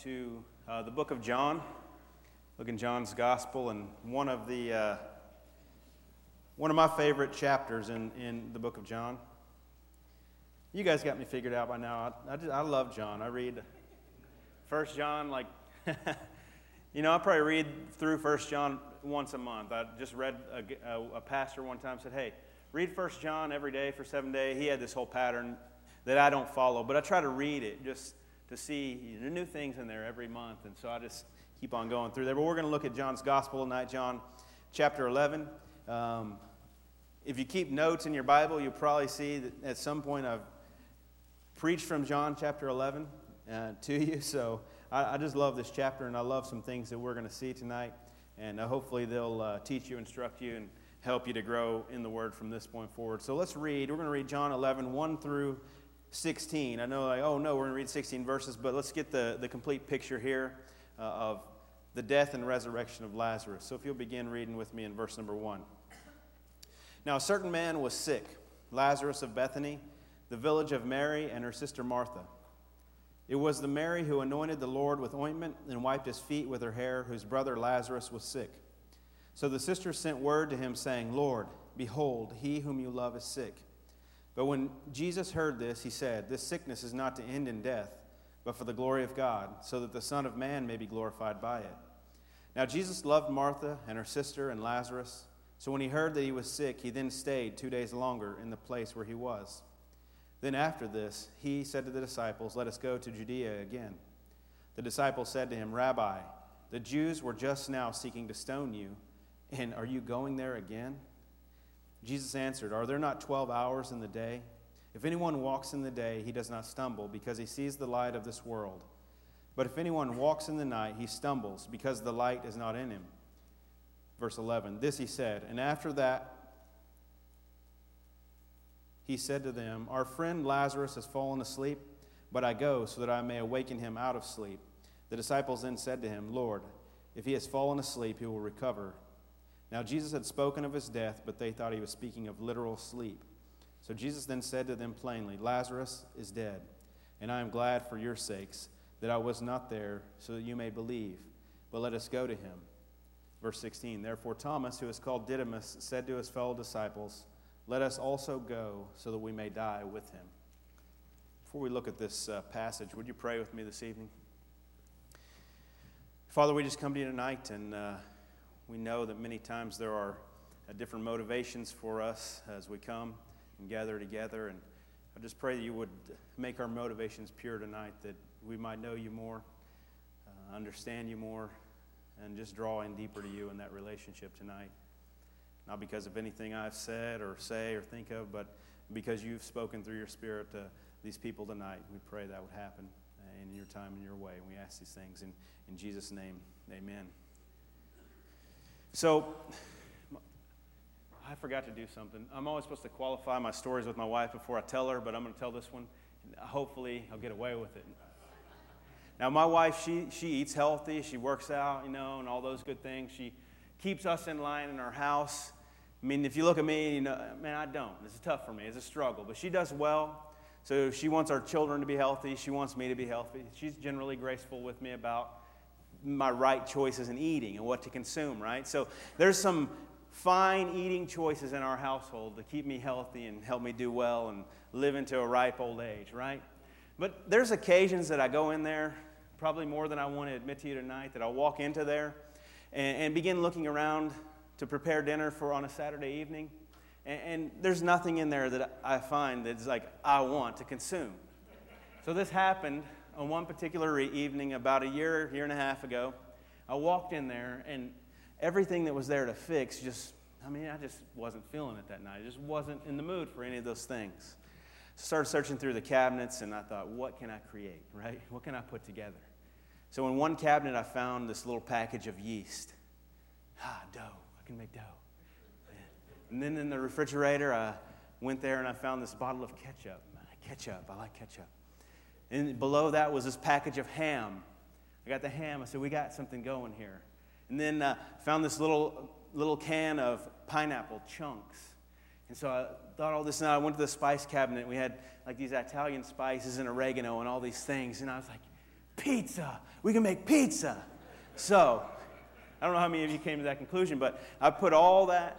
to the book of John. Look in John's Gospel, and one of my favorite chapters in the book of John. You guys got me figured out by now. I love John. I read 1 John I probably read through 1 John once a month. I just read a pastor one time said, hey, read 1 John every day for 7 days. He had this whole pattern that I don't follow, but I try to read it just to see new things in there every month, and so I just keep on going through there. But we're going to look at John's Gospel tonight, John chapter 11. If you keep notes in your Bible, you'll probably see that at some point I've preached from John chapter 11 to you, so I just love this chapter, and I love some things that we're going to see tonight, and hopefully they'll teach you, instruct you, and help you to grow in the Word from this point forward. So let's read. We're going to read John 11, 1 through 16. I know, we're going to read 16 verses, but let's get the complete picture here of the death and resurrection of Lazarus. So if you'll begin reading with me in verse number 1. Now a certain man was sick, Lazarus of Bethany, the village of Mary and her sister Martha. It was the Mary who anointed the Lord with ointment and wiped his feet with her hair, whose brother Lazarus was sick. So the sisters sent word to him, saying, Lord, behold, he whom you love is sick. But when Jesus heard this, he said, This sickness is not to end in death, but for the glory of God, so that the Son of Man may be glorified by it. Now Jesus loved Martha and her sister and Lazarus. So when he heard that he was sick, he then stayed 2 days longer in the place where he was. Then after this, he said to the disciples, Let us go to Judea again. The disciples said to him, Rabbi, the Jews were just now seeking to stone you, and are you going there again? Jesus answered, Are there not 12 hours in the day? If anyone walks in the day, he does not stumble, because he sees the light of this world. But if anyone walks in the night, he stumbles, because the light is not in him. Verse 11, this he said, and after that he said to them, Our friend Lazarus has fallen asleep, but I go so that I may awaken him out of sleep. The disciples then said to him, Lord, if he has fallen asleep, he will recover. Now Jesus had spoken of his death, but they thought he was speaking of literal sleep. So Jesus then said to them plainly, Lazarus is dead, and I am glad for your sakes that I was not there, so that you may believe. But let us go to him. Verse 16, Therefore Thomas, who is called Didymus, said to his fellow disciples, Let us also go, so that we may die with him. Before we look at this passage, would you pray with me this evening? Father, we just come to you tonight, and we know that many times there are different motivations for us as we come and gather together. And I just pray that you would make our motivations pure tonight, that we might know you more, understand you more, and just draw in deeper to you in that relationship tonight. Not because of anything I've said or say or think of, but because you've spoken through your Spirit to these people tonight. We pray that would happen in your time and your way. And we ask these things in Jesus' name. Amen. So, I forgot to do something. I'm always supposed to qualify my stories with my wife before I tell her, but I'm going to tell this one. And hopefully, I'll get away with it. Now, my wife, she eats healthy. She works out, and all those good things. She keeps us in line in our house. I mean, if you look at me, man, I don't. It's tough for me. It's a struggle. But she does well. So she wants our children to be healthy. She wants me to be healthy. She's generally graceful with me about my right choices in eating and what to consume, right? So there's some fine eating choices in our household to keep me healthy and help me do well and live into a ripe old age, right? But there's occasions that I go in there, probably more than I want to admit to you tonight, that I'll walk into there and begin looking around to prepare dinner for on a Saturday evening. And there's nothing in there that I find that's like I want to consume. So this happened on one particular evening about a year and a half ago. I walked in there, and everything that was there to fix I just wasn't feeling it that night. I just wasn't in the mood for any of those things. Started searching through the cabinets, and I thought, what can I create, right? What can I put together? So in one cabinet, I found this little package of yeast. Dough. I can make dough. And then in the refrigerator, I went there, and I found this bottle of ketchup. I like ketchup. And below that was this package of ham. I got the ham. I said, we got something going here. And then found this little can of pineapple chunks. And so I thought all this, and I went to the spice cabinet. We had like these Italian spices and oregano and all these things. And I was like, pizza. We can make pizza. So, I don't know how many of you came to that conclusion, but I put all that,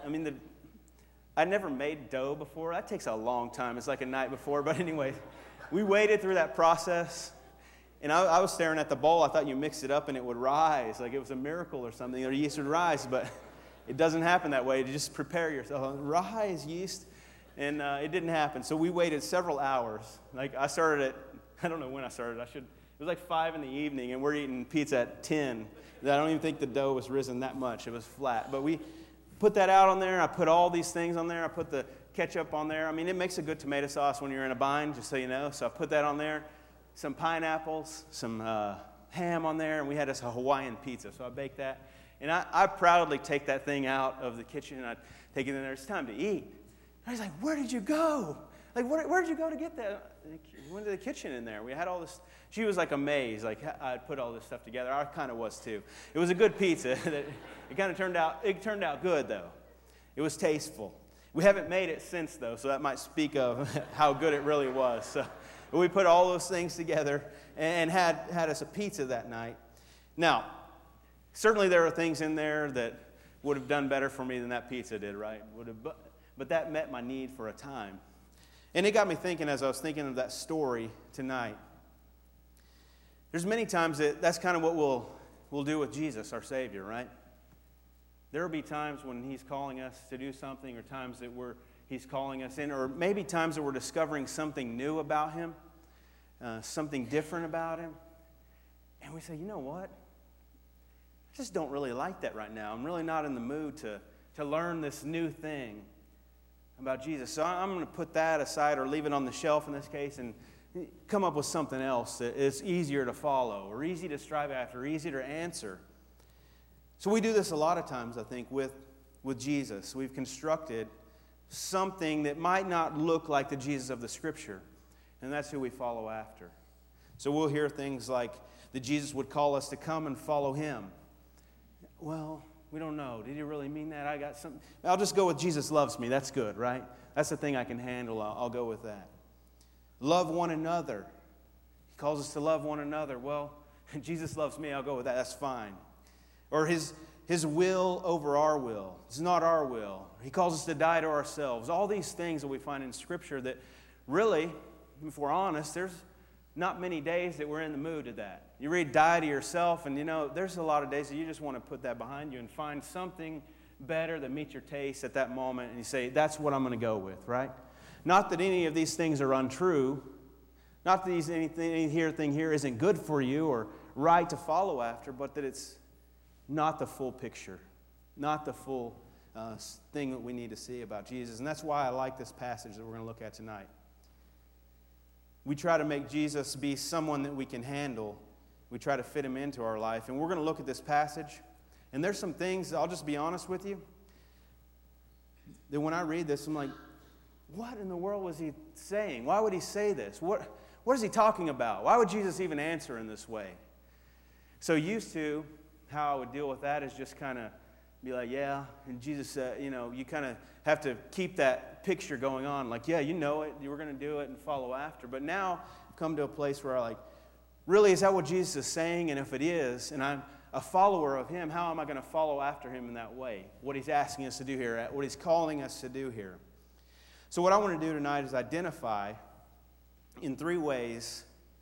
I never made dough before. That takes a long time. It's like a night before. But anyway, we waited through that process. And I was staring at the bowl. I thought you mixed it up and it would rise, like it was a miracle or something, or yeast would rise. But it doesn't happen that way. You just prepare yourself. Rise, yeast. And it didn't happen. So we waited several hours. Like I started I don't know when I started. It was like 5 in the evening, and we're eating pizza at 10. I don't even think the dough was risen that much. It was flat. But we put that out on there. I put all these things on there. I put the ketchup on there. It makes a good tomato sauce when you're in a bind, just so you know. So I put that on there. Some pineapples, some ham on there, and we had us a Hawaiian pizza. So I baked that. And I proudly take that thing out of the kitchen, and I take it in there. It's time to eat. And I was like, where did you go? Like, where did you go to get that? We went to the kitchen in there. We had all this. She was like amazed. Like, I put all this stuff together. I kind of was too. It was a good pizza. It kind of turned out good, though. It was tasteful. We haven't made it since, though, so that might speak of how good it really was. So we put all those things together and had us a pizza that night. Now, certainly there are things in there that would have done better for me than that pizza did, right? But that met my need for a time. And it got me thinking as I was thinking of that story tonight. There's many times that's kind of what we'll do with Jesus, our Savior, right? There will be times when He's calling us to do something, or times that He's calling us in, or maybe times that we're discovering something new about Him, something different about Him. And we say, you know what? I just don't really like that right now. I'm really not in the mood to learn this new thing about Jesus. So I'm going to put that aside, or leave it on the shelf in this case, and come up with something else that is easier to follow, or easy to strive after, or easy to answer. So we do this a lot of times, I think, with Jesus. We've constructed something that might not look like the Jesus of the Scripture, and that's who we follow after. So we'll hear things like that Jesus would call us to come and follow Him. Well, we don't know. Did He really mean that? I got something. I'll just go with Jesus loves me. That's good, right? That's the thing I can handle. I'll go with that. Love one another. He calls us to love one another. Well, Jesus loves me. I'll go with that. That's fine. Or His will over our will. It's not our will. He calls us to die to ourselves. All these things that we find in Scripture that really, if we're honest, there's not many days that we're in the mood to that. You read die to yourself, and there's a lot of days that you just want to put that behind you and find something better that meets your taste at that moment, and you say, that's what I'm going to go with, right? Not that any of these things are untrue. Not that anything here isn't good for you or right to follow after, but that it's not the full picture, not the full thing that we need to see about Jesus. And that's why I like this passage that we're going to look at tonight. We try to make Jesus be someone that we can handle. We try to fit Him into our life. And we're going to look at this passage. And there's some things, I'll just be honest with you, that when I read this, I'm like, what in the world was He saying? Why would He say this? What is He talking about? Why would Jesus even answer in this way? So used to how I would deal with that is just kind of be like, yeah. And Jesus said, you kind of have to keep that picture going on. Like, yeah, you know it. You were going to do it and follow after. But now I've come to a place where I really, is that what Jesus is saying? And if it is, and I'm a follower of Him, how am I going to follow after Him in that way? What He's asking us to do here, what He's calling us to do here. So what I want to do tonight is identify in 3 ways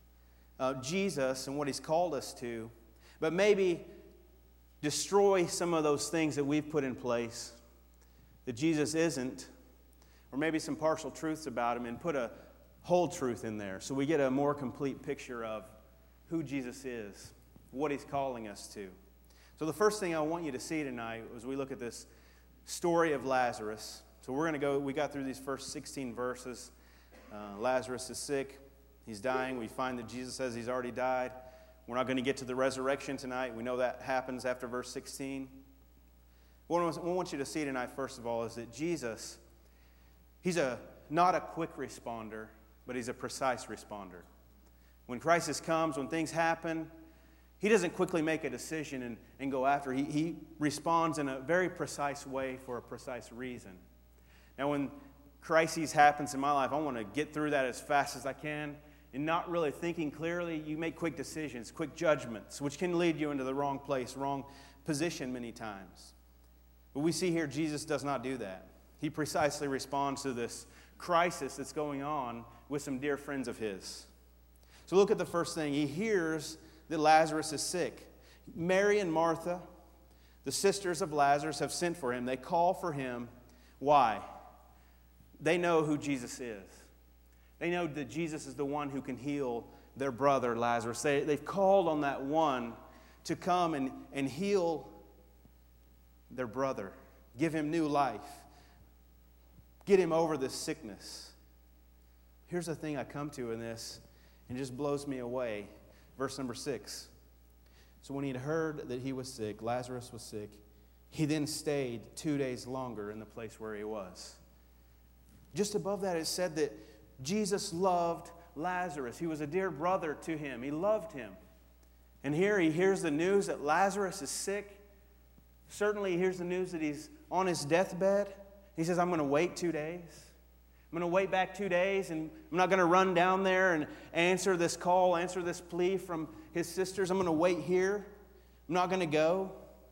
Jesus and what He's called us to, but maybe destroy some of those things that we've put in place that Jesus isn't, or maybe some partial truths about Him, and put a whole truth in there so we get a more complete picture of who Jesus is, what He's calling us to. So the first thing I want you to see tonight as we look at this story of Lazarus. So we're going to go, we got through these first 16 verses. Lazarus is sick. He's dying. We find that Jesus says He's already died. We're not going to get to the resurrection tonight. We know that happens after verse 16. What I want you to see tonight, first of all, is that Jesus, He's not a quick responder, but He's a precise responder. When crisis comes, when things happen, He doesn't quickly make a decision and go after. He responds in a very precise way for a precise reason. Now, when crises happens in my life, I want to get through that as fast as I can and not really thinking clearly, you make quick decisions, quick judgments, which can lead you into the wrong place, wrong position many times. But we see here Jesus does not do that. He precisely responds to this crisis that's going on with some dear friends of his. So look at the first thing. He hears that Lazarus is sick. Mary and Martha, the sisters of Lazarus, have sent for him. They call for him. Why? They know who Jesus is. They know that Jesus is the one who can heal their brother Lazarus. They've called on that one to come and heal their brother, give him new life, get him over this sickness. Here's the thing I come to in this, and it just blows me away. Verse number 6. So when he'd heard that he was sick, Lazarus was sick, he then stayed 2 days longer in the place where he was. Just above that, it said that Jesus loved Lazarus. He was a dear brother to him. He loved him. And here he hears the news that Lazarus is sick. Certainly he hears the news that he's on his deathbed. He says, I'm going to wait 2 days. I'm going to wait back 2 days, and I'm not going to run down there and answer this call, answer this plea from his sisters. I'm going to wait here. I'm not going to go.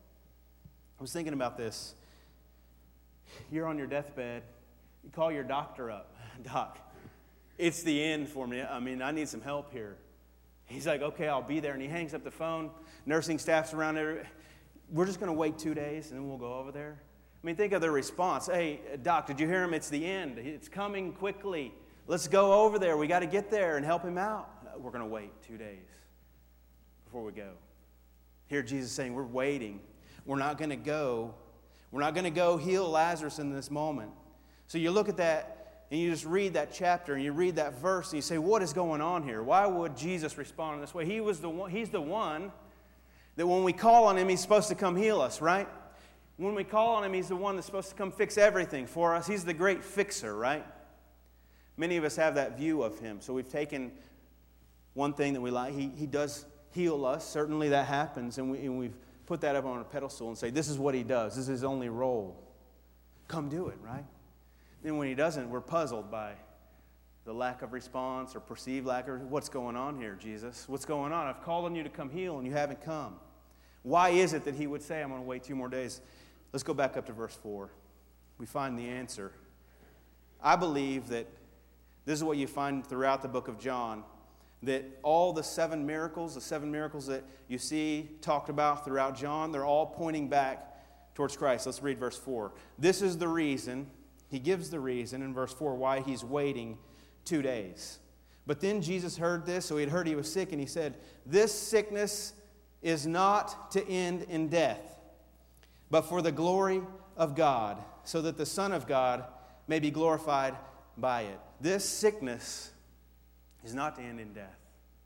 I was thinking about this. You're on your deathbed. You call your doctor up. Doc, it's the end for me. I mean, I need some help here. He's like, okay, I'll be there. And he hangs up the phone. Nursing staff's around there. We're just going to wait 2 days, and then we'll go over there. I mean, think of their response. Hey, Doc, did you hear him? It's the end. It's coming quickly. Let's go over there. We got to get there and help him out. We're going to wait 2 days before we go. Here Jesus is saying, we're waiting. We're not going to go. We're not going to go heal Lazarus in this moment. So you look at that, and you just read that chapter, and you read that verse, and you say, what is going on here? Why would Jesus respond in this way? He's the one that when we call on him, he's supposed to come heal us, right? When we call on him, he's the one that's supposed to come fix everything for us. He's the great fixer, right? Many of us have that view of him. So we've taken one thing that we like. He does heal us. Certainly that happens. And we've put that up on a pedestal and say, this is what he does. This is his only role. Come do it, right? Then when he doesn't, we're puzzled by the lack of response or perceived lack of, what's going on here, Jesus? What's going on? I've called on you to come heal, and you haven't come. Why is it that he would say, I'm going to wait 2 more days? Let's go back up to verse 4. We find the answer. I believe that this is what you find throughout the book of John, that all the 7 miracles that you see talked about throughout John, they're all pointing back towards Christ. Let's read verse 4. This is the reason, he gives the reason in verse 4 why he's waiting 2 days. But then Jesus heard this, so he had heard he was sick, and he said, this sickness is not to end in death, but for the glory of God, so that the Son of God may be glorified by it. This sickness is not to end in death.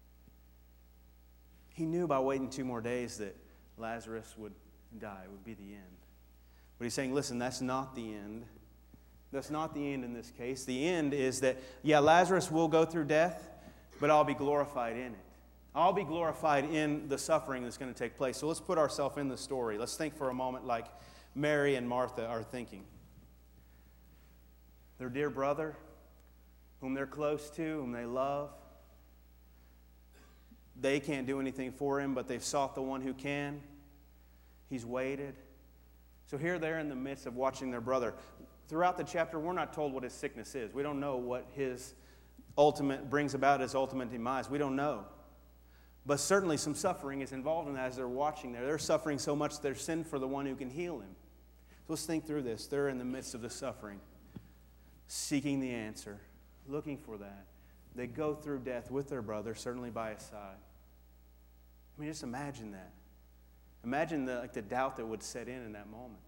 He knew by waiting 2 more days that Lazarus would die, it would be the end. But he's saying, listen, that's not the end. That's not the end in this case. The end is that, yeah, Lazarus will go through death, but I'll be glorified in it. I'll be glorified in the suffering that's going to take place. So let's put ourselves in the story. Let's think for a moment like Mary and Martha are thinking. Their dear brother, whom they're close to, whom they love, they can't do anything for him, but they've sought the one who can. He's waited. So here they're in the midst of watching their brother. Throughout the chapter, we're not told what his sickness is. We don't know what his brings about his ultimate demise. We don't know. But certainly some suffering is involved in that as they're watching there. They're suffering so much they're sin for the one who can heal him. So let's think through this. They're in the midst of the suffering, seeking the answer, looking for that. They go through death with their brother, certainly by his side. I mean, just imagine that. Imagine the doubt that would set in that moment.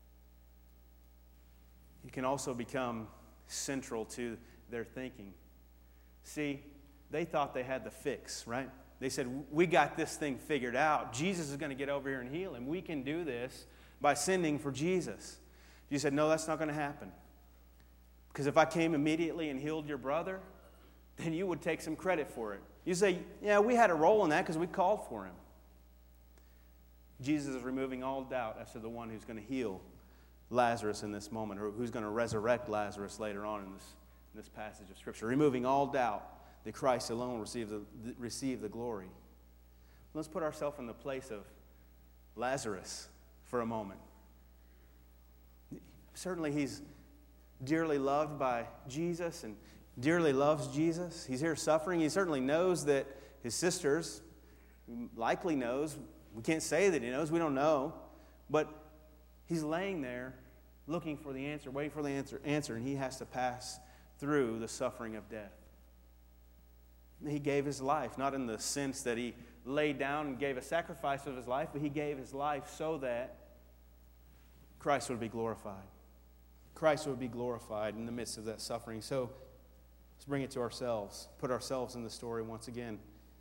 It can also become central to their thinking. See, they thought they had the fix, right? They said, we got this thing figured out. Jesus is going to get over here and heal him. We can do this by sending for Jesus. You said, no, that's not going to happen. Because if I came immediately and healed your brother, then you would take some credit for it. You say, yeah, we had a role in that because we called for him. Jesus is removing all doubt as to the one who's going to heal Lazarus in this moment, or who's going to resurrect Lazarus later on in this passage of Scripture. Removing all doubt that Christ alone receive the glory. Let's put ourselves in the place of Lazarus for a moment. Certainly he's dearly loved by Jesus and dearly loves Jesus. He's here suffering. He certainly knows that his sisters, likely knows. We can't say that he knows. We don't know. But he's laying there looking for the answer, waiting for the answer, and he has to pass through the suffering of death. He gave his life, not in the sense that he laid down and gave a sacrifice of his life, but he gave his life so that Christ would be glorified. Christ would be glorified in the midst of that suffering. So let's bring it to ourselves, put ourselves in the story once again.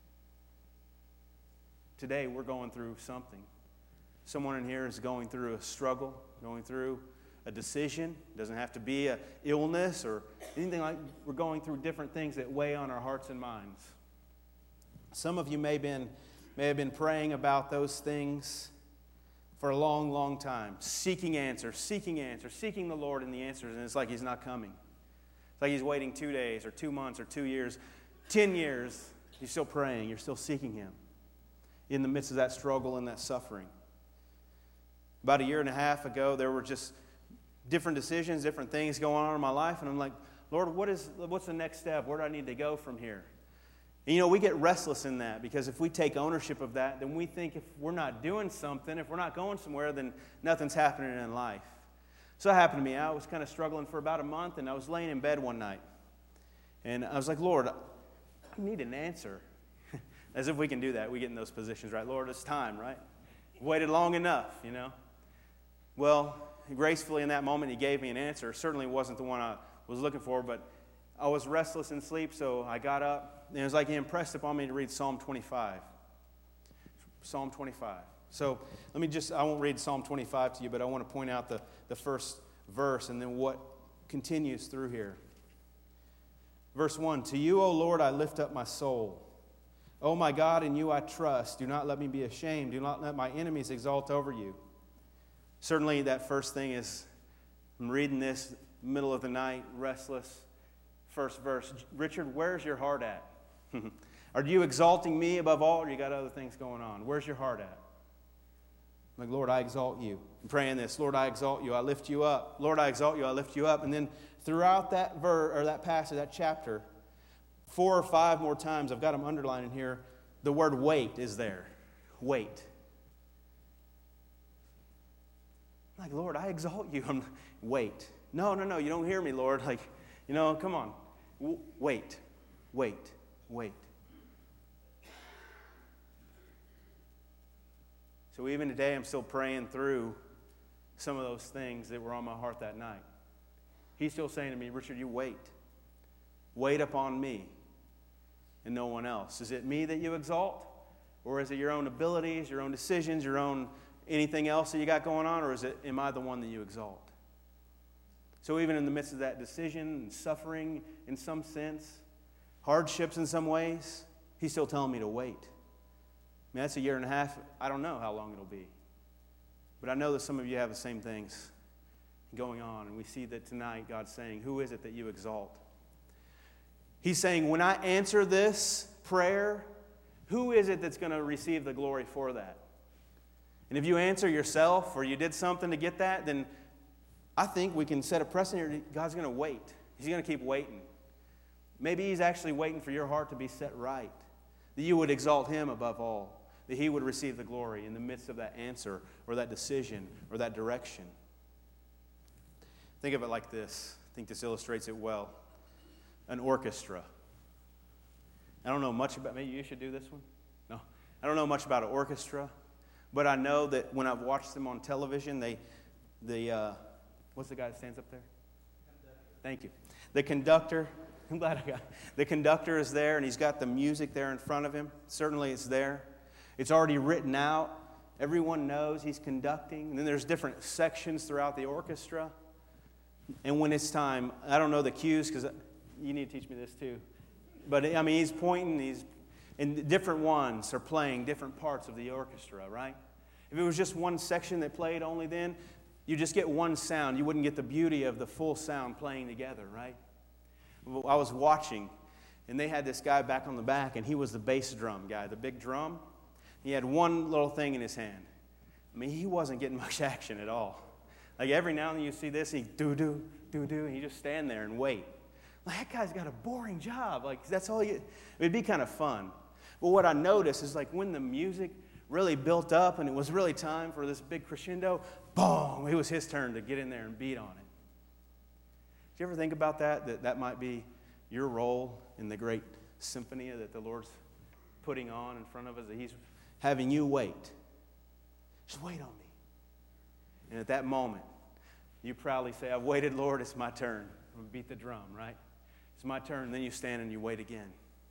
Today we're going through something. Someone in here is going through a struggle, going through a decision. It doesn't have to be an illness or anything like. We're going through different things that weigh on our hearts and minds. Some of you may have been praying about those things for a long, long time, seeking answers, seeking the Lord in the answers, and it's like He's not coming. It's like He's waiting 2 days or 2 months or 2 years, 10 years. You're still praying. You're still seeking Him in the midst of that struggle and that suffering. About 1.5 years ago, there were just different decisions, different things going on in my life, and I'm like, Lord, what's the next step? Where do I need to go from here? And we get restless in that, because if we take ownership of that, then we think if we're not doing something, if we're not going somewhere, then nothing's happening in life. So that happened to me. I was kind of struggling for about a month, and I was laying in bed one night. And I was like, Lord, I need an answer. As if we can do that. We get in those positions, right? Lord, it's time, right? Waited long enough, Well, gracefully in that moment, He gave me an answer. It certainly wasn't the one I was looking for, but I was restless in sleep, so I got up, and it was like He impressed upon me to read Psalm 25. Psalm 25. So I won't read Psalm 25 to you, but I want to point out the first verse and then what continues through here. Verse 1, To You, O Lord, I lift up my soul. O my God, in You I trust. Do not let me be ashamed. Do not let my enemies exalt over You. Certainly that first thing is, I'm reading this middle of the night, restless. First verse, Richard, where's your heart at? Are you exalting me above all, or you got other things going on? Where's your heart at? I'm like, Lord, I exalt You. I'm praying this, Lord, I exalt You, I lift You up. Lord, I exalt You, I lift You up. And then throughout that that passage, that chapter, 4 or 5 more times, I've got them underlined in here, the word wait is there. Wait. I'm like, Lord, I exalt You. Wait. No, you don't hear me, Lord. Come on. Wait. So even today, I'm still praying through some of those things that were on my heart that night. He's still saying to me, Richard, you wait. Wait upon Me and no one else. Is it Me that you exalt? Or is it your own abilities, your own decisions, your own anything else that you got going on? Or am I the one that you exalt? So even in the midst of that decision and suffering in some sense, hardships in some ways, He's still telling me to wait. I mean, that's 1.5 years. I don't know how long it'll be. But I know that some of you have the same things going on. And we see that tonight God's saying, who is it that you exalt? He's saying, when I answer this prayer, who is it that's going to receive the glory for that? And if you answer yourself or you did something to get that, then I think we can set a precedent here. God's going to wait. He's going to keep waiting. Maybe He's actually waiting for your heart to be set right, that you would exalt Him above all, that He would receive the glory in the midst of that answer or that decision or that direction. Think of it like this. I think this illustrates it well. An orchestra. I don't know much about, maybe you should do this one? No. I don't know much about an orchestra, but I know that when I've watched them on television, what's the guy that stands up there? Thank you. The conductor, I'm glad I got it. The conductor is there, and he's got the music there in front of him. Certainly it's there. It's already written out. Everyone knows he's conducting. And then there's different sections throughout the orchestra. And when it's time, I don't know the cues, because you need to teach me this too. But, he's pointing, and different ones are playing different parts of the orchestra, right? If it was just one section that played only then, you just get one sound. You wouldn't get the beauty of the full sound playing together, right? I was watching, And they had this guy back on the back, and he was the bass drum guy, the big drum. He had one little thing in his hand. I mean, he wasn't getting much action at all. Like every now and then you see this, he do, and you just stand there and wait. Like, that guy's got a boring job. Like, that's all it'd be kind of fun. But what I noticed is, like, when the music really built up and it was really time for this big crescendo, boom, it was his turn to get in there and beat on it. Did you ever think about that? That might be your role in the great symphony that the Lord's putting on in front of us, that He's having you wait. Just wait on me. And at that moment, you proudly say, I've waited, Lord, it's my turn. I'm going to beat the drum, right? It's my turn. And then you stand and you wait again.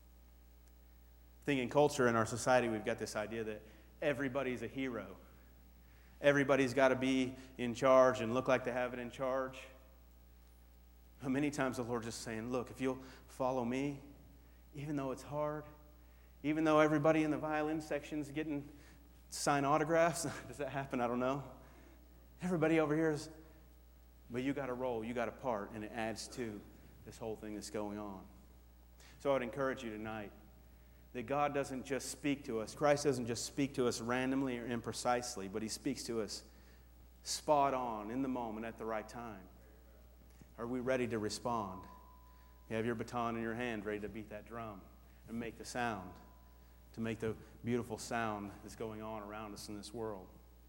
I think in culture, in our society, we've got this idea that everybody's a hero. Everybody's got to be in charge and look like they have it in charge. But many times the Lord's just saying, look, if you'll follow me, even though it's hard, even though everybody in the violin section's getting sign autographs, does that happen? I don't know. Everybody over here is, but you got a role, you got a part, and it adds to this whole thing that's going on. So I would encourage you tonight that God doesn't just speak to us. Christ doesn't just speak to us randomly or imprecisely, but He speaks to us spot on, in the moment, at the right time. Are we ready to respond? You have your baton in your hand, ready to beat that drum and make the sound, to make the beautiful sound that's going on around us in this world.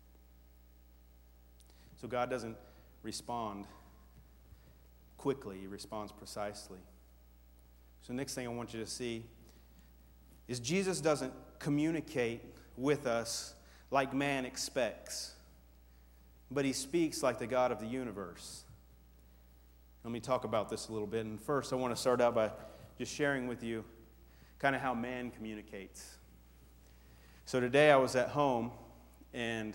So God doesn't respond quickly. He responds precisely. So the next thing I want you to see is Jesus doesn't communicate with us like man expects, but He speaks like the God of the universe. Let me talk about this a little bit. And first, I want to start out by just sharing with you kind of how man communicates. So today I was at home, and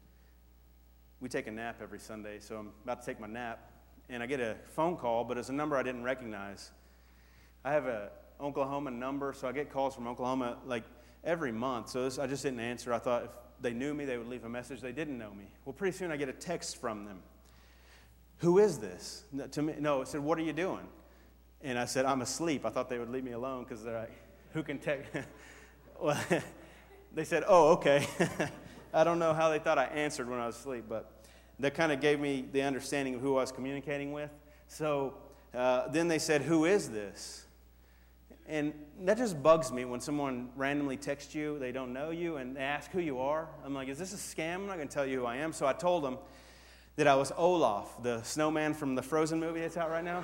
we take a nap every Sunday, so I'm about to take my nap, and I get a phone call, but it's a number I didn't recognize. I have an Oklahoma number, so I get calls from Oklahoma like every month, so I just didn't answer. I thought if they knew me, they would leave a message. They didn't know me. Well, pretty soon I get a text from them. Who is this? To me, no, it said, what are you doing? And I said, I'm asleep. I thought they would leave me alone because they're like, who can text? Well, they said, oh, okay. I don't know how they thought I answered when I was asleep, but that kind of gave me the understanding of who I was communicating with. So then they said, who is this? And that just bugs me when someone randomly texts you, they don't know you, and they ask who you are. I'm like, is this a scam? I'm not going to tell you who I am. So I told them that I was Olaf, the snowman from the Frozen movie that's out right now.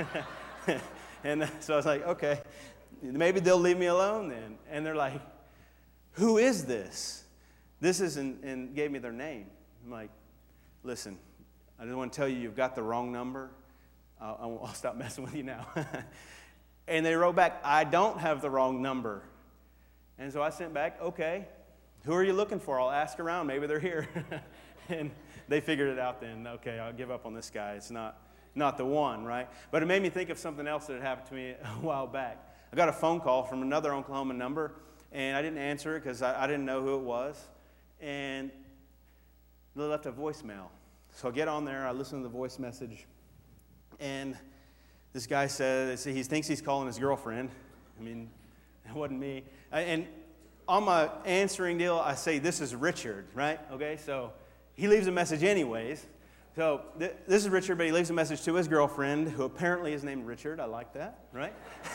And so I was like, okay, maybe they'll leave me alone then. And they're like, who is this? This is, and gave me their name. I'm like, listen, I just want to tell you, you've got the wrong number. I'll stop messing with you now. And they wrote back, I don't have the wrong number. And so I sent back, okay, who are you looking for? I'll ask around. Maybe they're here. And they figured it out then. Okay, I'll give up on this guy. It's not the one, right? But it made me think of something else that had happened to me a while back. I got a phone call from another Oklahoma number, and I didn't answer it because I didn't know who it was. And they left a voicemail. So I get on there, I listen to the voice message, and this guy said he thinks he's calling his girlfriend. I mean, it wasn't me. And on my answering deal, I say, this is Richard, right? Okay, so he leaves a message anyways. So this is Richard, but he leaves a message to his girlfriend, who apparently is named Richard. I like that, right?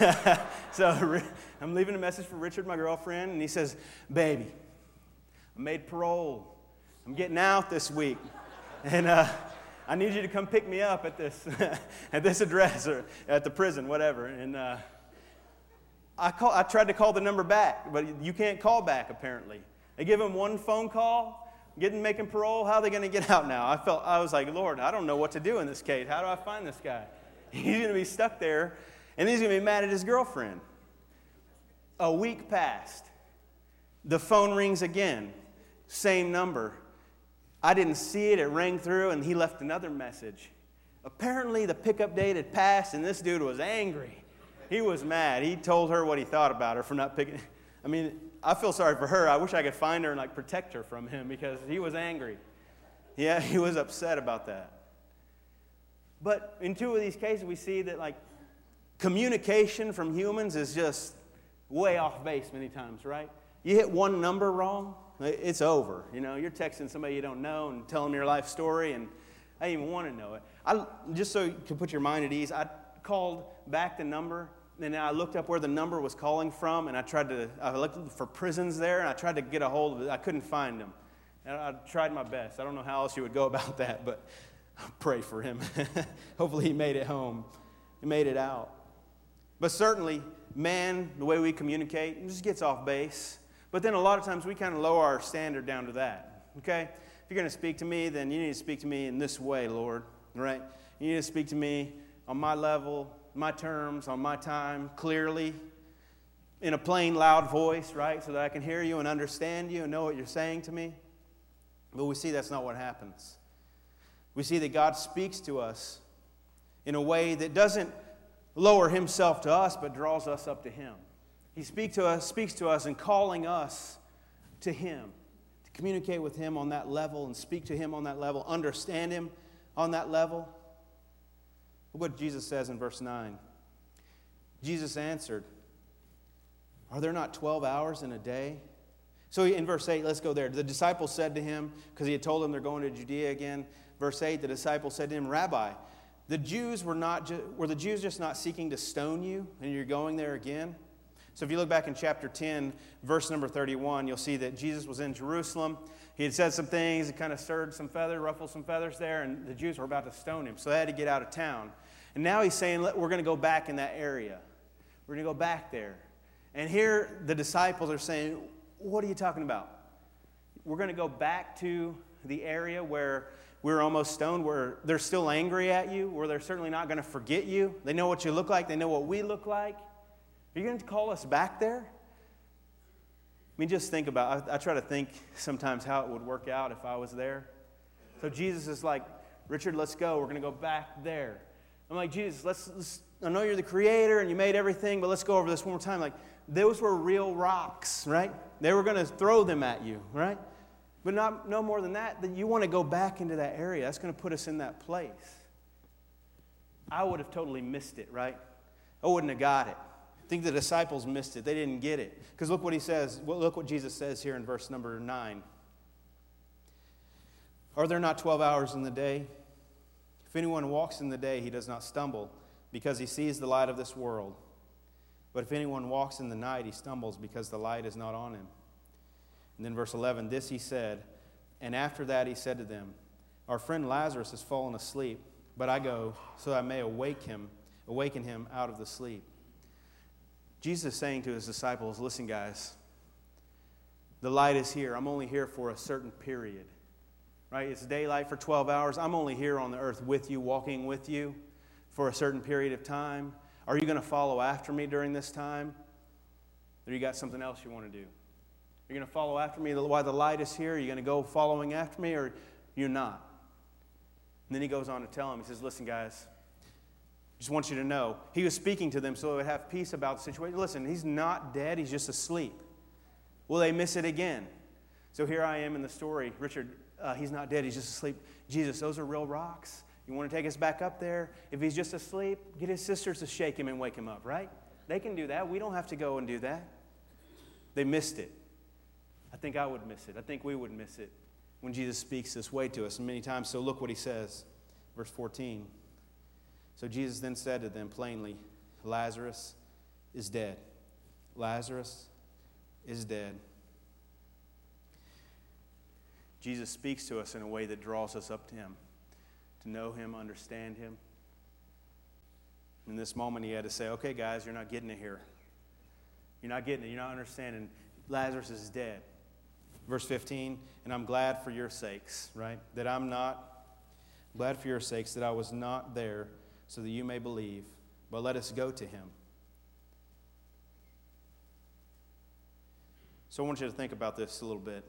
So I'm leaving a message for Richard, my girlfriend, and he says, baby, I made parole. I'm getting out this week. And I need you to come pick me up at this at this address or at the prison, whatever. And I tried to call the number back, but you can't call back, apparently. They give him one phone call, making parole. How are they going to get out now? I was like, Lord, I don't know what to do in this case. How do I find this guy? He's going to be stuck there, and he's going to be mad at his girlfriend. A week passed. The phone rings again. Same number. I didn't see it. It rang through, and he left another message. Apparently, the pickup date had passed, and this dude was angry. He was mad. He told her what he thought about her for not picking. I mean, I feel sorry for her. I wish I could find her and protect her from him because he was angry. Yeah, he was upset about that. But in two of these cases, we see that communication from humans is just way off base many times, right? You hit one number wrong, it's over. You know, you're texting somebody you don't know and telling them your life story, and I didn't even want to know it. Just so you can put your mind at ease, I called back the number, and I looked up where the number was calling from, and I looked for prisons there, and I tried to get a hold of it. I couldn't find them. And I tried my best. I don't know how else you would go about that, but I pray for him. Hopefully he made it home. He made it out. But certainly, man, the way we communicate, it just gets off base. But then a lot of times we kind of lower our standard down to that, okay? If you're going to speak to me, then you need to speak to me in this way, Lord, right? You need to speak to me on my level, my terms, on my time, clearly, in a plain, loud voice, right? So that I can hear you and understand you and know what you're saying to me. But we see that's not what happens. We see that God speaks to us in a way that doesn't lower himself to us, but draws us up to him. He speaks to us and calling us to him, to communicate with him on that level and speak to him on that level, understand him on that level. Look what Jesus says in verse 9. Jesus answered, "Are there not 12 hours in a day?" So in verse 8, let's go there. The disciples said to him, because he had told them they're going to Judea again. Verse 8, the disciples said to him, "Rabbi, were the Jews just not seeking to stone you, and you're going there again?" So if you look back in chapter 10, verse number 31, you'll see that Jesus was in Jerusalem. He had said some things, it kind of ruffled some feathers there, and the Jews were about to stone him. So they had to get out of town. And now he's saying, we're going to go back in that area. We're going to go back there. And here the disciples are saying, "What are you talking about? We're going to go back to the area where we were almost stoned, where they're still angry at you, where they're certainly not going to forget you. They know what you look like. They know what we look like. Are you going to call us back there?" I mean, just think about it. I try to think sometimes how it would work out if I was there. So Jesus is like, "Richard, let's go. We're going to go back there." I'm like, "Jesus, let's I know you're the creator and you made everything, but let's go over this one more time." Like, those were real rocks, right? They were going to throw them at you, right? But no more than that, then you want to go back into that area. That's going to put us in that place. I would have totally missed it, right? I wouldn't have got it. I think the disciples missed it. They didn't get it. Because look what he says. Look what Jesus says here in verse number 9. "Are there not 12 hours in the day? If anyone walks in the day, he does not stumble, because he sees the light of this world. But if anyone walks in the night, he stumbles, because the light is not on him." And then verse 11, "This he said, and after that he said to them, 'Our friend Lazarus has fallen asleep, but I go so I may awaken him out of the sleep.'" Jesus is saying to his disciples, "Listen, guys, the light is here. I'm only here for a certain period. Right? It's daylight for 12 hours. I'm only here on the earth with you, walking with you for a certain period of time. Are you going to follow after me during this time? Or you got something else you want to do? You're going to follow after me while the light is here? Are you going to go following after me, or you're not?" And then he goes on to tell them, he says, "Listen, guys, just want you to know." He was speaking to them so they would have peace about the situation. Listen, he's not dead. He's just asleep. Will they miss it again? So here I am in the story. Richard, he's not dead. He's just asleep. Jesus, those are real rocks. You want to take us back up there? If he's just asleep, get his sisters to shake him and wake him up, right? They can do that. We don't have to go and do that. They missed it. I think I would miss it. I think we would miss it when Jesus speaks this way to us many times. So look what he says. Verse 14. "So Jesus then said to them plainly, 'Lazarus is dead. Lazarus is dead.'" Jesus speaks to us in a way that draws us up to him, to know him, understand him. In this moment, he had to say, "Okay, guys, you're not getting it here. You're not getting it. You're not understanding. Lazarus is dead." Verse 15, "And I'm glad for your sakes," right? Glad for your sakes that I was not there, so that you may believe. But let us go to him." So I want you to think about this a little bit.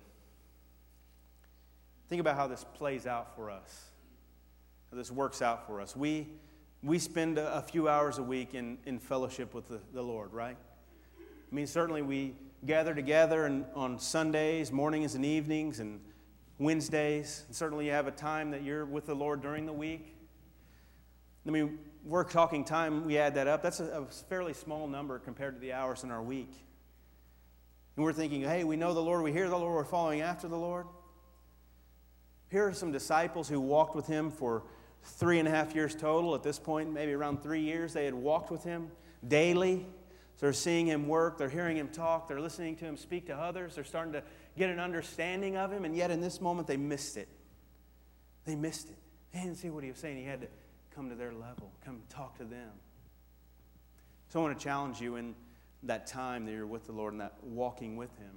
Think about how this plays out for us, how this works out for us. We spend a few hours a week in fellowship with the Lord, right? I mean, certainly we gather together on Sundays, mornings and evenings, and Wednesdays. And certainly you have a time that you're with the Lord during the week. I mean, we're talking time, we add that up, that's a fairly small number compared to the hours in our week. And we're thinking, hey, we know the Lord, we hear the Lord, we're following after the Lord. Here are some disciples who walked with him for 3.5 years total. At this point, maybe around 3 years, they had walked with him daily. So they're seeing him work, they're hearing him talk, they're listening to him speak to others, they're starting to get an understanding of him, and yet in this moment they missed it. They missed it. They didn't see what he was saying. He had to come to their level, come talk to them. So I want to challenge you in that time that you're with the Lord and that walking with him.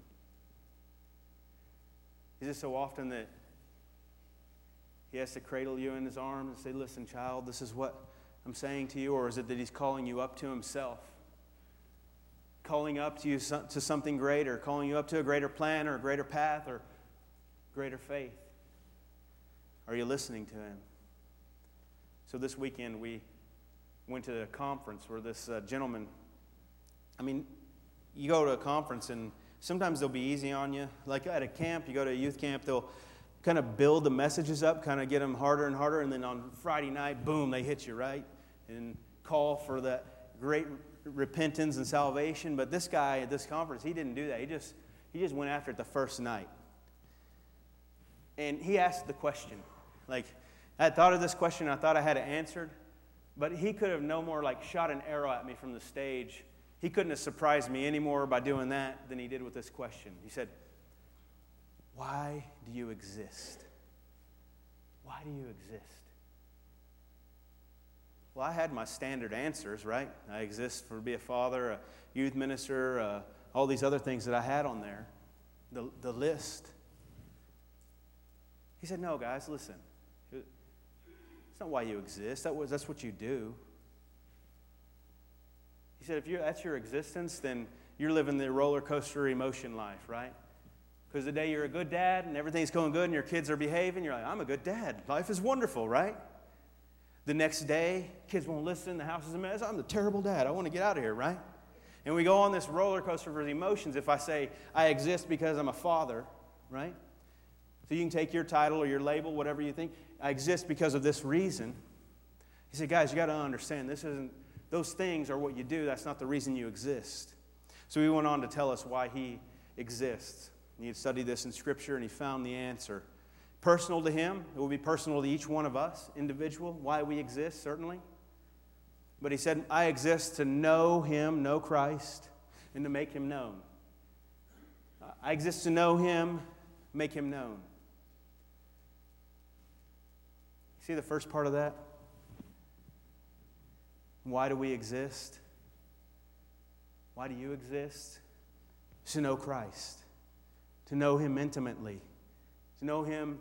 Is it so often that he has to cradle you in his arms and say, listen, child, this is what I'm saying to you? Or is it that he's calling you up to himself? Calling up to you to something greater, calling you up to a greater plan or a greater path or greater faith? Are you listening to him? So this weekend we went to a conference where this gentleman, you go to a conference and sometimes they'll be easy on you. Like at a camp, you go to a youth camp, they'll kind of build the messages up, kind of get them harder and harder, and then on Friday night, boom, they hit you, right? And call for that great repentance and salvation. But this guy at this conference, he didn't do that. He just went after it the first night. And he asked the question. Like, I had thought of this question, I thought I had it answered, but he could have no more like shot an arrow at me from the stage. He couldn't have surprised me any more by doing that than he did with this question. He said, why do you exist? Why do you exist? Well, I had my standard answers, right? I exist to be a father, a youth minister, all these other things that I had on there, the list. He said, no, guys, listen. It's not why you exist. That's what you do. He said, if that's your existence, then you're living the roller coaster emotion life, right? Because the day you're a good dad and everything's going good and your kids are behaving, you're like, I'm a good dad. Life is wonderful, right? The next day, kids won't listen, the house is a mess. I'm the terrible dad. I want to get out of here, right? And we go on this roller coaster of emotions. If I say, I exist because I'm a father, right? So you can take your title or your label, whatever you think. I exist because of this reason. He said, guys, you got to understand, those things are what you do. That's not the reason you exist. So he went on to tell us why he exists. And he had studied this in Scripture, and he found the answer. Personal to him, it will be personal to each one of us, individual, why we exist, certainly. But he said, I exist to know him, know Christ, and to make him known. I exist to know him, make him known. See the first part of that? Why do we exist? Why do you exist? To know Christ. To know him intimately. To know him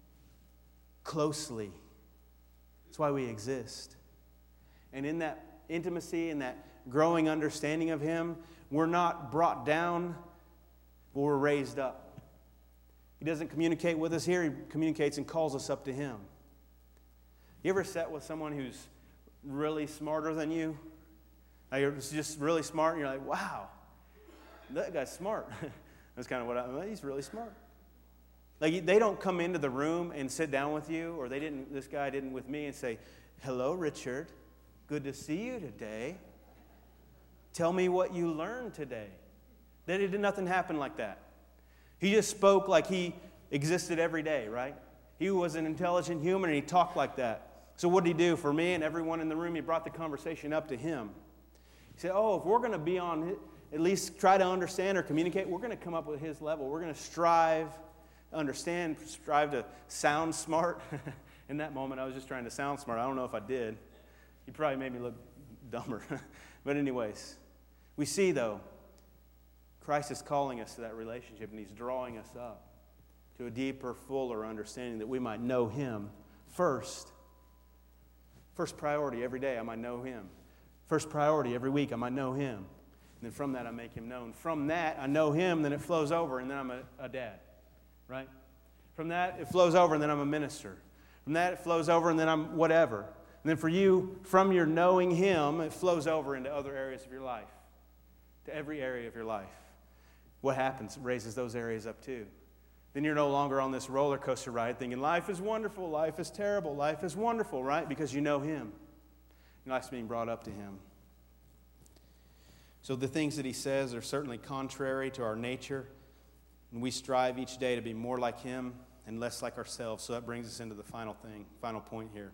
closely. That's why we exist. And in that intimacy and that growing understanding of him, we're not brought down, but we're raised up. He doesn't communicate with us here. He communicates and calls us up to him. You ever sat with someone who's really smarter than you? Like, you're just really smart, and you're like, wow, that guy's smart. That's kind of he's really smart. Like, they don't come into the room and sit down with you, or this guy didn't with me and say, hello, Richard, good to see you today. Tell me what you learned today. Nothing happened like that. He just spoke like he existed every day, right? He was an intelligent human, and he talked like that. So what did he do for me and everyone in the room? He brought the conversation up to him. He said, if we're going to be on, at least try to understand or communicate, we're going to come up with his level. We're going to strive to understand, strive to sound smart. In that moment, I was just trying to sound smart. I don't know if I did. He probably made me look dumber. But anyways, we see, though, Christ is calling us to that relationship, and he's drawing us up to a deeper, fuller understanding that we might know him first. First priority every day, I might know him. First priority every week, I might know him. And then from that, I make him known. From that, I know him, then it flows over, and then I'm a dad, right? From that, it flows over, and then I'm a minister. From that, it flows over, and then I'm whatever. And then for you, from your knowing him, it flows over into other areas of your life, to every area of your life. What happens? It raises those areas up too. Then you're no longer on this roller coaster ride thinking, life is wonderful, life is terrible, life is wonderful, right? Because you know him. He likes being brought up to Him. So the things that He says are certainly contrary to our nature, and we strive each day to be more like Him and less like ourselves. So that brings us into the final point here.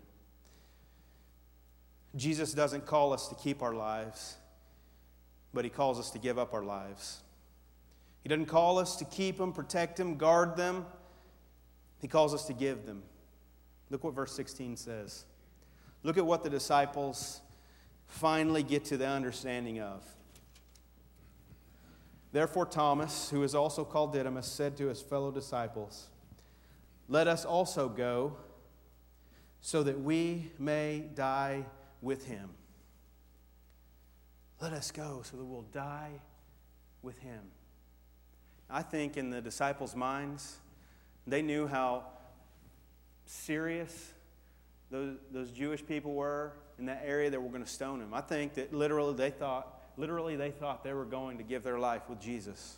Jesus doesn't call us to keep our lives, but He calls us to give up our lives. He doesn't call us to keep them, protect them, guard them. He calls us to give them. Look what verse 16 says. Look at what the disciples finally get to the understanding of. Therefore Thomas, who is also called Didymus, said to his fellow disciples, "Let us also go, so that we may die with Him." Let us go so that we'll die with Him. I think in the disciples' minds, they knew how serious those Jewish people were in that area that were going to stone Him. I think that literally they thought they were going to give their life with Jesus.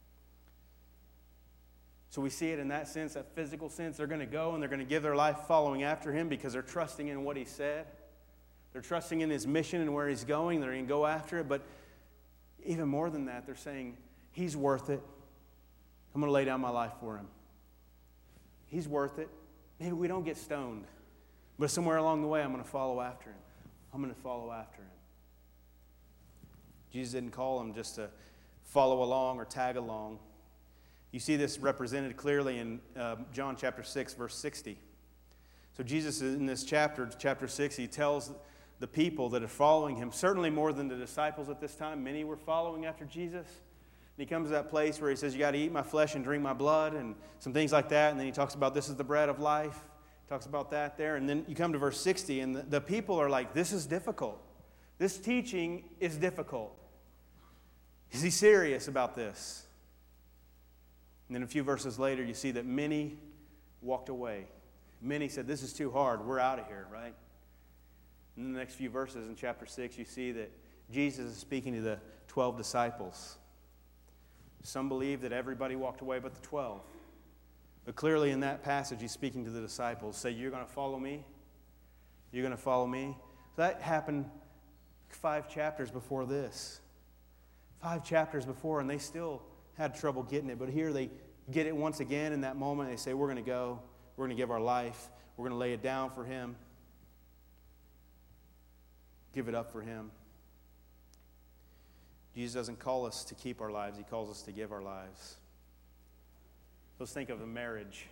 So we see it in that sense, that physical sense. They're going to go and they're going to give their life following after Him because they're trusting in what He said. They're trusting in His mission and where He's going. They're going to go after it. But even more than that, they're saying, He's worth it. I'm going to lay down my life for Him. He's worth it. Maybe we don't get stoned. But somewhere along the way, I'm going to follow after Him. I'm going to follow after Him. Jesus didn't call them just to follow along or tag along. You see this represented clearly in John chapter 6, verse 60. So Jesus, in this chapter 6, He tells the people that are following Him, certainly more than the disciples at this time. Many were following after Jesus. And He comes to that place where He says, you got to eat my flesh and drink my blood, and some things like that. And then He talks about this is the bread of life. He talks about that there. And then you come to verse 60, and the people are like, this is difficult. This teaching is difficult. Is He serious about this? And then a few verses later, you see that many walked away. Many said, this is too hard. We're out of here, right? In the next few verses in chapter 6, you see that Jesus is speaking to the 12 disciples. Some believe that everybody walked away but the 12. But clearly in that passage, He's speaking to the disciples. Say, you're going to follow me? You're going to follow me? So that happened 5 chapters before this. 5 chapters before, and they still had trouble getting it. But here they get it once again in that moment. They say, we're going to go. We're going to give our life. We're going to lay it down for Him. Give it up for Him. Jesus doesn't call us to keep our lives. He calls us to give our lives. Let's think of a marriage.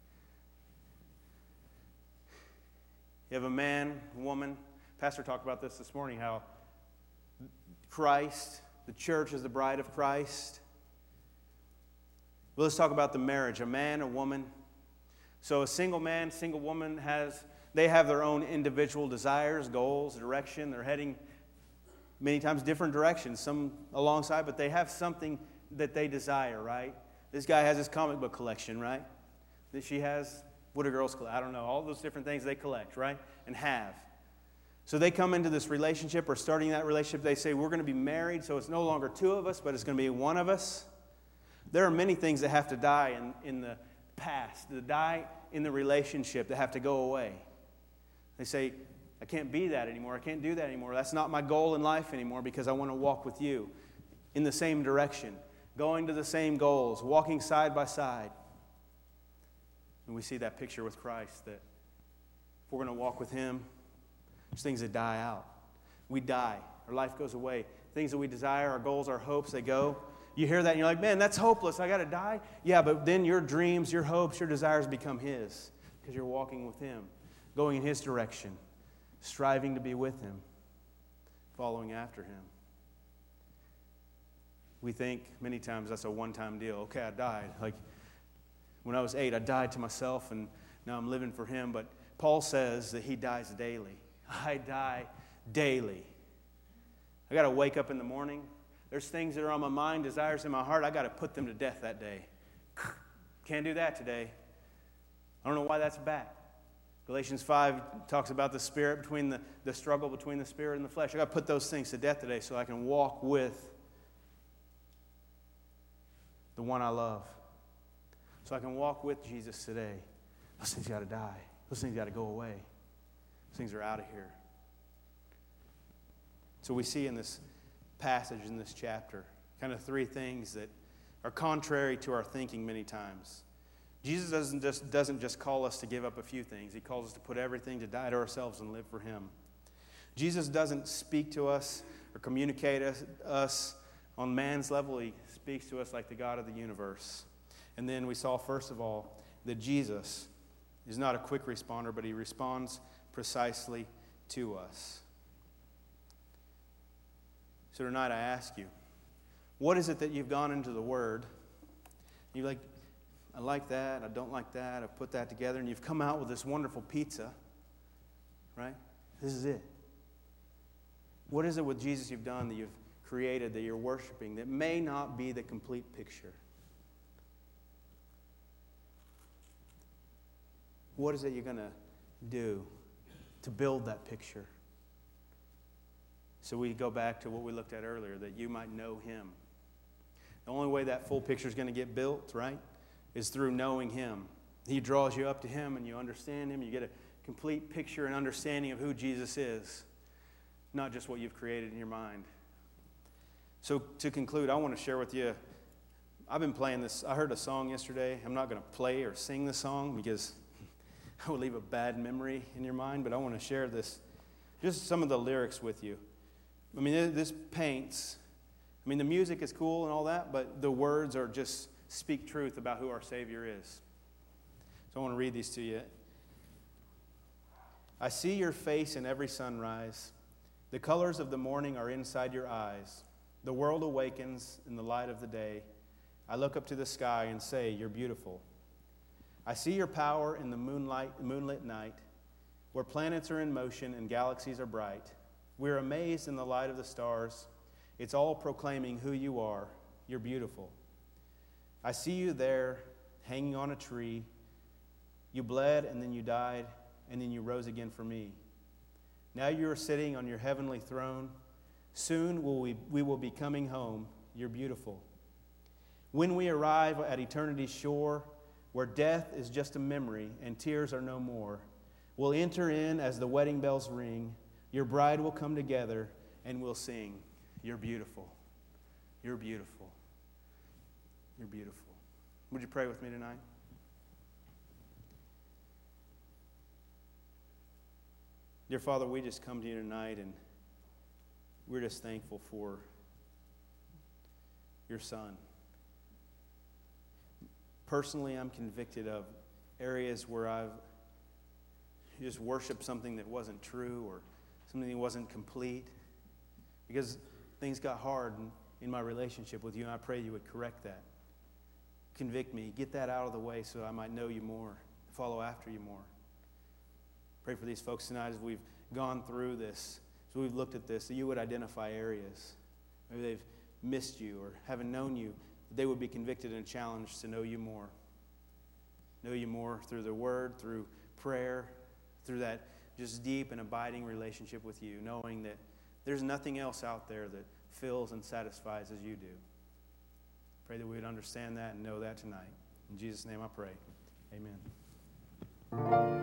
You have a man, a woman. Pastor talked about this morning, how Christ, the church, is the bride of Christ. Well, let's talk about the marriage, a man, a woman. So a single man, single woman they have their own individual desires, goals, direction. They're heading many times different directions, some alongside, but they have something that they desire, right? This guy has his comic book collection, right? That she has, what do girls collect? I don't know, all those different things they collect, right? And have. So they come into this relationship or starting that relationship. They say, we're going to be married, so it's no longer 2 of us, but it's going to be 1 of us. There are many things that have to die in the past, that die in the relationship, that have to go away. They say, I can't be that anymore. I can't do that anymore. That's not my goal in life anymore because I want to walk with you in the same direction, going to the same goals, walking side by side. And we see that picture with Christ, that if we're going to walk with Him, there's things that die out. We die. Our life goes away. Things that we desire, our goals, our hopes, they go. You hear that and you're like, man, that's hopeless. I got to die? Yeah, but then your dreams, your hopes, your desires become His because you're walking with Him, going in His direction, striving to be with Him, following after Him. We think many times that's a one-time deal. Okay, I died. Like when I was 8, I died to myself and now I'm living for Him. But Paul says that he dies daily. I die daily. I got to wake up in the morning. There's things that are on my mind, desires in my heart. I got to put them to death that day. Can't do that today. I don't know why that's bad. Galatians 5 talks about the spirit between the struggle between the spirit and the flesh. I got to put those things to death today so I can walk with the one I love. So I can walk with Jesus today. Those things got to die. Those things got to go away. Those things are out of here. So we see in this passage, in this chapter, kind of three things that are contrary to our thinking many times. Jesus doesn't just call us to give up a few things. He calls us to put everything, to die to ourselves and live for Him. Jesus doesn't speak to us or communicate us on man's level. He speaks to us like the God of the universe. And then we saw, first of all, that Jesus is not a quick responder, but He responds precisely to us. So tonight I ask you, what is it that you've gone into the Word? You're like, I like that, I don't like that, I've put that together, and you've come out with this wonderful pizza, right? This is it. What is it with Jesus you've done that you've created, that you're worshiping, that may not be the complete picture? What is it you're going to do to build that picture? So we go back to what we looked at earlier, that you might know Him. The only way that full picture is going to get built, right, is through knowing Him. He draws you up to Him and you understand Him. You get a complete picture and understanding of who Jesus is, not just what you've created in your mind. So to conclude, I want to share with you, I've been playing this. I heard a song yesterday. I'm not going to play or sing the song because I would leave a bad memory in your mind, but I want to share this, just some of the lyrics with you. I mean, this paints, I mean, the music is cool and all that, but the words are just speak truth about who our Savior is. So I want to read these to you. I see your face in every sunrise. The colors of the morning are inside your eyes. The world awakens in the light of the day. I look up to the sky and say, you're beautiful. I see your power in the moonlit night, where planets are in motion and galaxies are bright. We're amazed in the light of the stars. It's all proclaiming who you are. You're beautiful. I see you there, hanging on a tree. You bled, and then you died, and then you rose again for me. Now you are sitting on your heavenly throne. Soon we will be coming home. You're beautiful. When we arrive at eternity's shore, where death is just a memory and tears are no more, we'll enter in as the wedding bells ring. Your bride will come together, and we'll sing, you're beautiful. You're beautiful. You're beautiful. Would you pray with me tonight? Dear Father, we just come to you tonight, and we're just thankful for your Son. Personally, I'm convicted of areas where I've just worshiped something that wasn't true or something that wasn't complete because things got hard in my relationship with you, and I pray you would correct that. Convict me. Get that out of the way so I might know you more, follow after you more. Pray for these folks tonight as we've gone through this, as we've looked at this, that you would identify areas. Maybe they've missed you or haven't known you, that they would be convicted and challenged to know you more. Know you more through the Word, through prayer, through that just deep and abiding relationship with you, knowing that there's nothing else out there that fills and satisfies as you do. Pray that we would understand that and know that tonight. In Jesus' name I pray. Amen.